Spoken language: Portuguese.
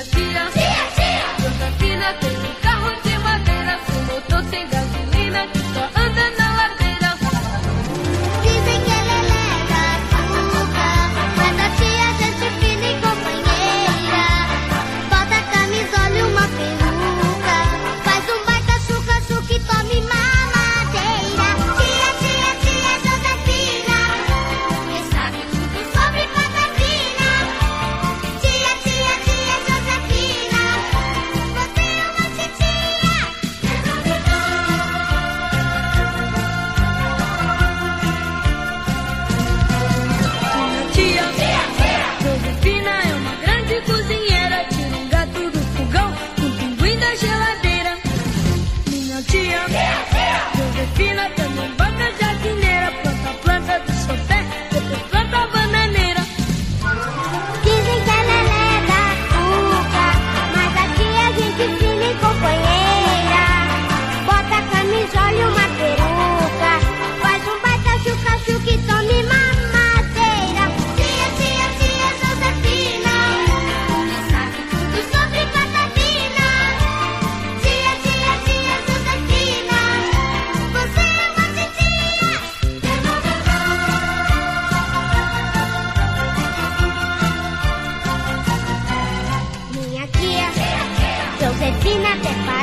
Minha tia, Josefina tem um carro de madeira, sem motor, sem gasolina, que só anda na ladeira. Dizem que ela é lega, açúcar, mas a tia gente fina e companheira. Bota camisola e uma peruca, faz um baita chuca-chuca e tome mamadeira. Tia Josefina, que sabe tudo sobre Patagina. Tia Josefina, você é uma titia. Minha tia, Josefina é uma grande cozinheira, tira um gato do fogão, um pinguim da geladeira. Minha tia, Josefina também bota jardineira, planta a planta do seu pé, depois planta a bananeira. Dizem que ela é lega, açúcar, mas aqui a gente fina e companheira. Bota camisola e uma peruca, faz um baita chuca-chuca e tome mamadeira. Tia Josefina, que sabe tudo sobre Patagina. Tia Josefina, você é uma titia. Minha tia, Josefina até parece